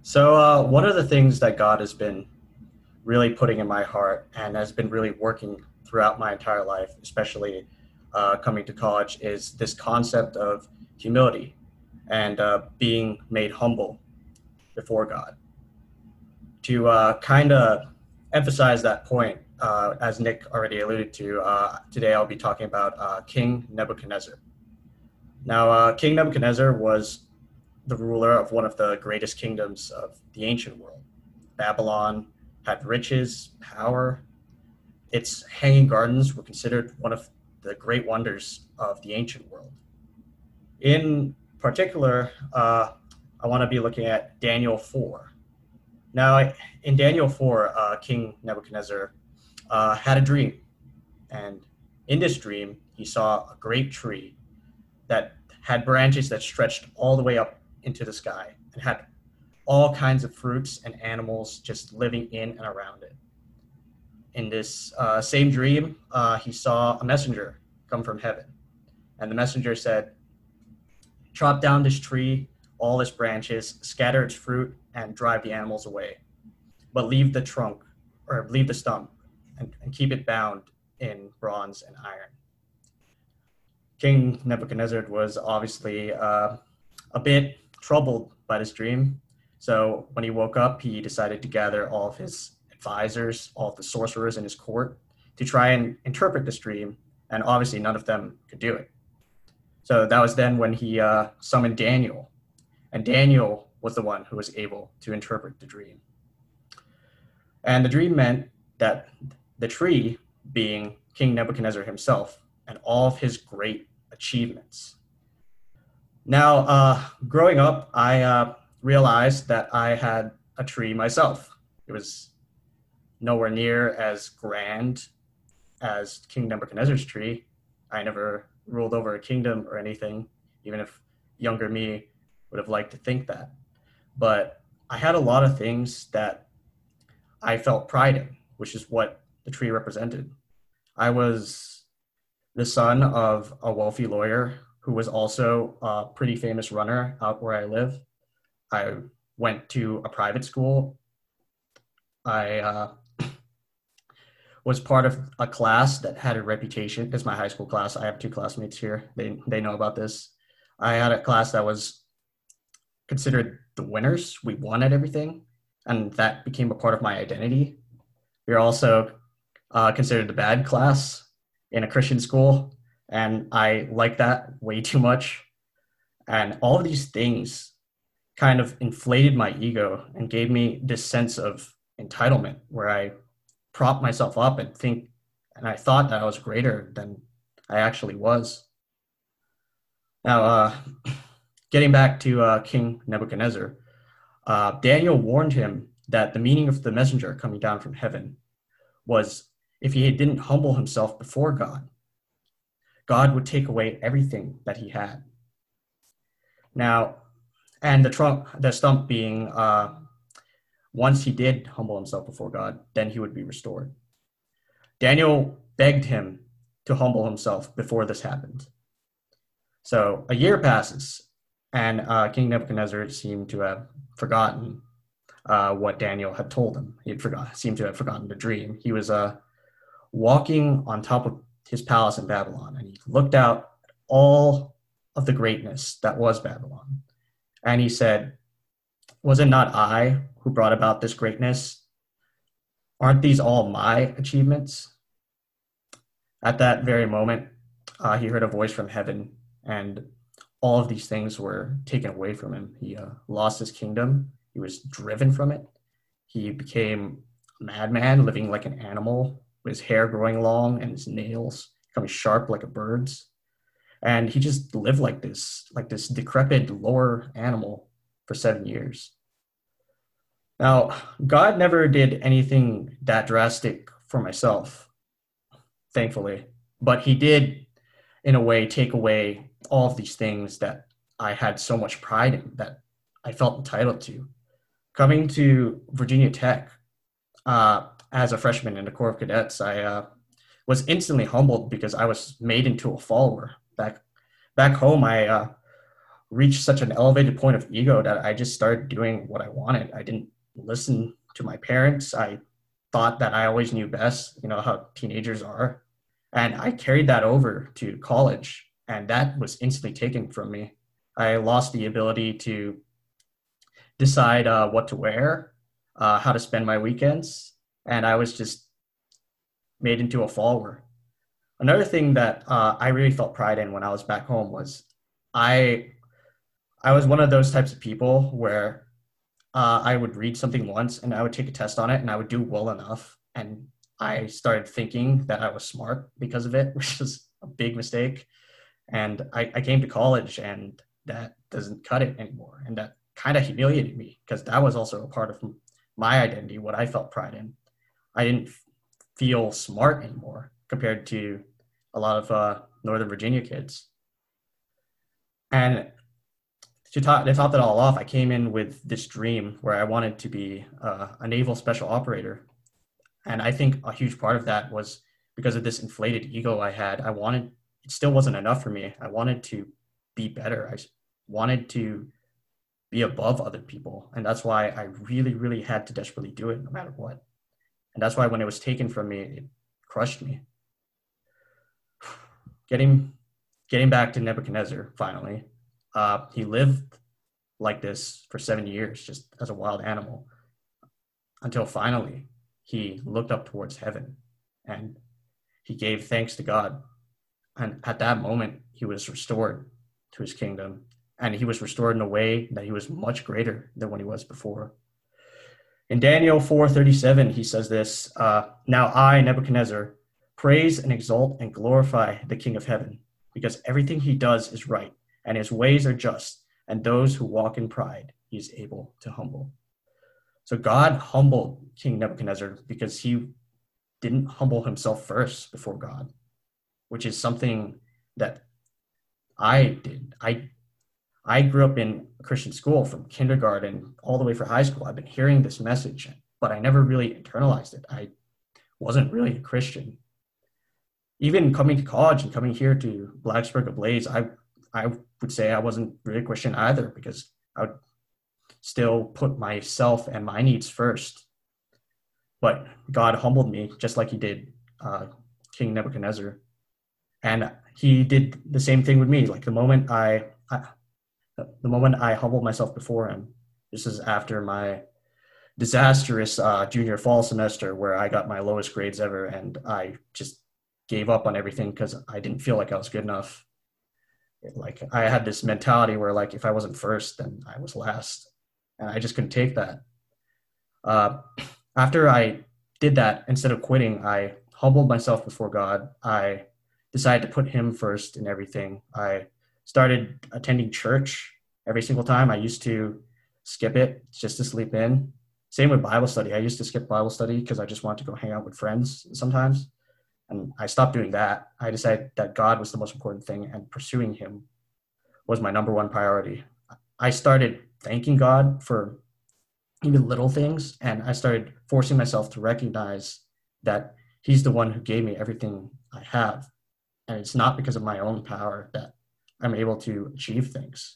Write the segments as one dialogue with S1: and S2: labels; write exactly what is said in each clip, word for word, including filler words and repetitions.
S1: So, uh, one of the things that God has been really putting in my heart and has been really working throughout my entire life, especially uh, coming to college, is this concept of humility and uh, being made humble before God. To uh, kind of emphasize that point, uh, as Nick already alluded to, uh, today I'll be talking about uh, King Nebuchadnezzar. Now, uh, King Nebuchadnezzar was the ruler of one of the greatest kingdoms of the ancient world. Babylon had riches, power. Its hanging gardens were considered one of the great wonders of the ancient world. In particular, uh, I want to be looking at Daniel four. Now, in Daniel four, uh, King Nebuchadnezzar uh, had a dream. And in this dream, he saw a great tree that had branches that stretched all the way up into the sky and had all kinds of fruits and animals just living in and around it. In this uh, same dream, uh, he saw a messenger come from heaven. And the messenger said, chop down this tree, all its branches, scatter its fruit, and drive the animals away. But leave the trunk, or leave the stump, and, and keep it bound in bronze and iron. King Nebuchadnezzar was obviously uh, a bit troubled by this dream. So when he woke up, he decided to gather all of his advisors, all of the sorcerers in his court, to try and interpret this dream. And obviously, none of them could do it. So that was then when he uh, summoned Daniel. And Daniel was the one who was able to interpret the dream. And the dream meant that the tree, being King Nebuchadnezzar himself, and all of his great achievements. Now, uh, growing up, I uh, realized that I had a tree myself. It was nowhere near as grand as King Nebuchadnezzar's tree. I never ruled over a kingdom or anything, even if younger me would have liked to think that. But I had a lot of things that I felt pride in, which is what the tree represented. I was the son of a wealthy lawyer who was also a pretty famous runner out where I live. I went to a private school. I uh, was part of a class that had a reputation. It's my high school class. I have two classmates here. They they know about this. I had a class that was considered the winners. We won at everything, and that became a part of my identity. We were also uh, considered the bad class in a Christian school, and I liked that way too much. And all of these things kind of inflated my ego and gave me this sense of entitlement where I prop myself up and think, and I thought that I was greater than I actually was. Now, uh, getting back to uh, King Nebuchadnezzar, uh, Daniel warned him that the meaning of the messenger coming down from heaven was if he didn't humble himself before God, God would take away everything that he had. Now, and the trunk, the stump being, uh, once he did humble himself before God, then he would be restored. Daniel begged him to humble himself before this happened. So a year passes, and uh, King Nebuchadnezzar seemed to have forgotten uh, what Daniel had told him. He had forgot, seemed to have forgotten the dream. He was uh, walking on top of his palace in Babylon, and he looked out at all of the greatness that was Babylon. And he said, was it not I who brought about this greatness? Aren't these all my achievements? At that very moment, uh, he heard a voice from heaven, and all of these things were taken away from him. He uh, lost his kingdom. He was driven from it. He became a madman, living like an animal, with his hair growing long and his nails becoming sharp like a bird's. And he just lived like this, like this decrepit lower animal for seven years. Now, God never did anything that drastic for myself, thankfully, but he did, in a way, take away all of these things that I had so much pride in, that I felt entitled to. Coming to Virginia Tech uh, as a freshman in the Corps of Cadets, I uh, was instantly humbled because I was made into a follower. Back back home, I uh, reached such an elevated point of ego that I just started doing what I wanted. I didn't listen to my parents. I thought that I always knew best, you know, how teenagers are. And I carried that over to college, and that was instantly taken from me. I lost the ability to decide uh, what to wear, uh, how to spend my weekends, and I was just made into a follower. Another thing that uh, I really felt pride in when I was back home was I I was one of those types of people where uh, I would read something once and I would take a test on it and I would do well enough, and I started thinking that I was smart because of it, which was a big mistake. And I, I came to college and that doesn't cut it anymore, and that kind of humiliated me because that was also a part of my identity, what I felt pride in. I didn't feel smart anymore compared to a lot of uh, Northern Virginia kids. And to top, to top that all off, I came in with this dream where I wanted to be uh, a naval special operator. And I think a huge part of that was because of this inflated ego I had. I wanted, it still wasn't enough for me. I wanted to be better. I wanted to be above other people. And that's why I really, really had to desperately do it no matter what. And that's why when it was taken from me, it crushed me. Getting, getting back to Nebuchadnezzar, finally, uh, he lived like this for seven years, just as a wild animal, until finally he looked up towards heaven and he gave thanks to God. And at that moment, he was restored to his kingdom, and he was restored in a way that he was much greater than when he was before. In Daniel four thirty-seven, he says this, uh, now I, Nebuchadnezzar, praise and exalt and glorify the King of heaven, because everything he does is right, and his ways are just, and those who walk in pride he is able to humble. So God humbled King Nebuchadnezzar because he didn't humble himself first before God, which is something that I did. I I grew up in a Christian school from kindergarten all the way for high school. I've been hearing this message, but I never really internalized it. I wasn't really a Christian. Even coming to college and coming here to Blacksburg Ablaze, I I would say I wasn't really a Christian either, because I would still put myself and my needs first. But God humbled me just like he did uh, King Nebuchadnezzar. And he did the same thing with me. Like the moment I, I the moment I humbled myself before him, this is after my disastrous uh, junior fall semester where I got my lowest grades ever, and I just gave up on everything because I didn't feel like I was good enough. Like I had this mentality where like if I wasn't first, then I was last, and I just couldn't take that. Uh, after I did that, instead of quitting, I humbled myself before God. I decided to put him first in everything. I started attending church every single time. I used to skip it just to sleep in. Same with Bible study. I used to skip Bible study because I just wanted to go hang out with friends sometimes. And I stopped doing that. I decided that God was the most important thing, and pursuing him was my number one priority. I started thanking God for even little things, and I started forcing myself to recognize that he's the one who gave me everything I have. And it's not because of my own power that I'm able to achieve things.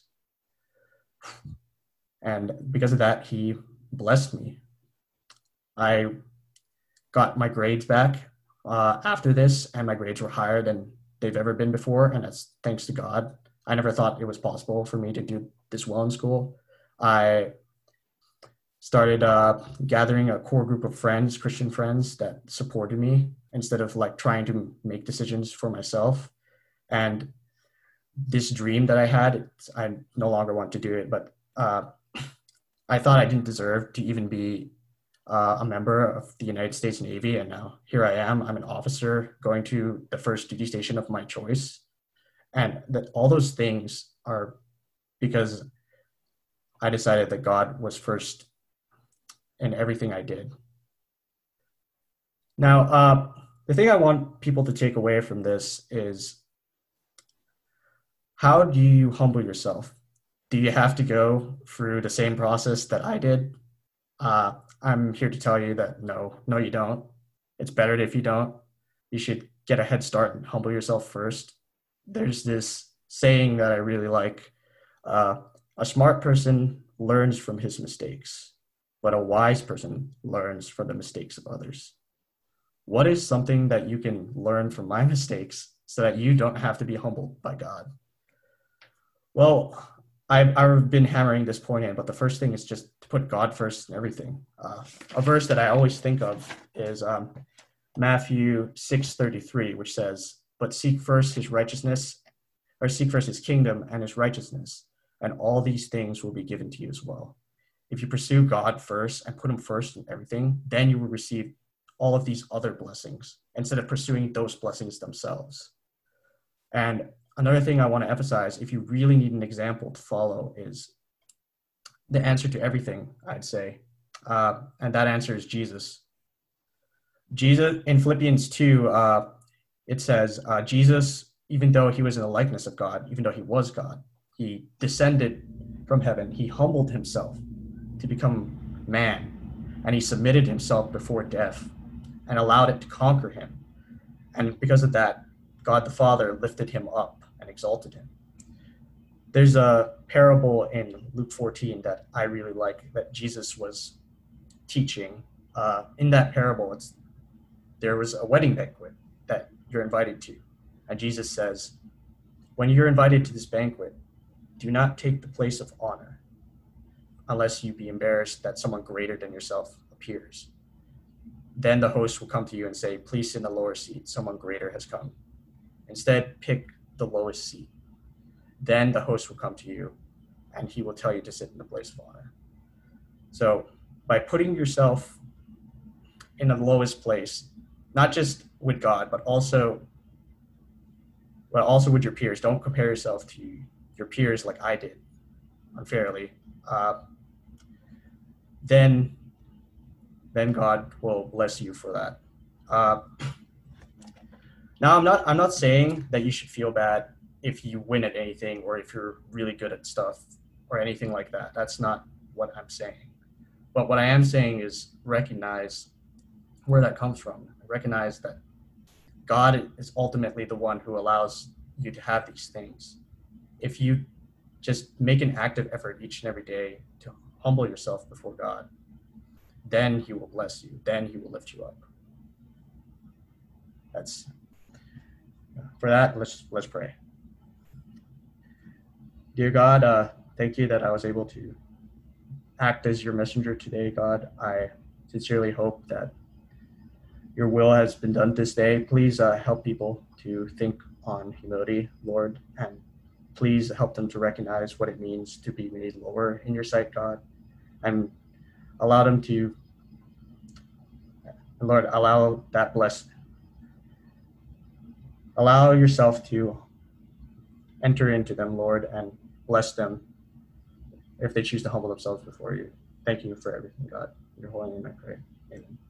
S1: And because of that, he blessed me. I got my grades back uh, after this, and my grades were higher than they've ever been before. And that's thanks to God. I never thought it was possible for me to do this well in school. I started uh, gathering a core group of friends, Christian friends, that supported me instead of like trying to make decisions for myself. And this dream that I had, I no longer want to do it, but uh, I thought I didn't deserve to even be uh, a member of the United States Navy. And now here I am, I'm an officer going to the first duty station of my choice. And that all those things are because I decided that God was first in everything I did. Now, uh, the thing I want people to take away from this is, how do you humble yourself? Do you have to go through the same process that I did? Uh, I'm here to tell you that no, no, you don't. It's better if you don't. You should get a head start and humble yourself first. There's this saying that I really like Uh, a smart person learns from his mistakes, but a wise person learns from the mistakes of others. What is something that you can learn from my mistakes so that you don't have to be humbled by God? Well, I've, I've been hammering this point in, but the first thing is just to put God first in everything. Uh, a verse that I always think of is um, Matthew six thirty-three, which says, "But seek first his righteousness, or seek first his kingdom and his righteousness, and all these things will be given to you as well." If you pursue God first and put him first in everything, then you will receive all of these other blessings instead of pursuing those blessings themselves. And another thing I want to emphasize, if you really need an example to follow, is the answer to everything, I'd say. Uh, and that answer is Jesus. Jesus, in Philippians two, uh, it says, uh, Jesus, even though he was in the likeness of God, even though he was God, he descended from heaven. He humbled himself to become man, and he submitted himself before death and allowed it to conquer him. And because of that, God the Father lifted him up and exalted him. There's a parable in Luke fourteen that I really like that Jesus was teaching. Uh, in that parable, it's, there was a wedding banquet that you're invited to. And Jesus says, when you're invited to this banquet, do not take the place of honor unless you be embarrassed that someone greater than yourself appears. Then the host will come to you and say, please sit in the lower seat, someone greater has come. Instead, pick the lowest seat. Then the host will come to you and he will tell you to sit in the place of honor. So by putting yourself in the lowest place, not just with God, but also, but also with your peers. Don't compare yourself to your peers like I did unfairly. Uh, then, then God will bless you for that. Uh, now, I'm not. I'm not saying that you should feel bad if you win at anything or if you're really good at stuff or anything like that. That's not what I'm saying. But what I am saying is recognize where that comes from. Recognize that God is ultimately the one who allows you to have these things. If you just make an active effort each and every day to humble yourself before God, then he will bless you. Then he will lift you up. That's for that. Let's let's pray. Dear God, uh, thank you that I was able to act as your messenger today, God. I sincerely hope that your will has been done this day. Please uh, help people to think on humility, Lord, and please help them to recognize what it means to be made lower in your sight, God, and allow them to, Lord, allow that blessing. Allow yourself to enter into them, Lord, and bless them if they choose to humble themselves before you. Thank you for everything, God. In your holy name I pray. Amen.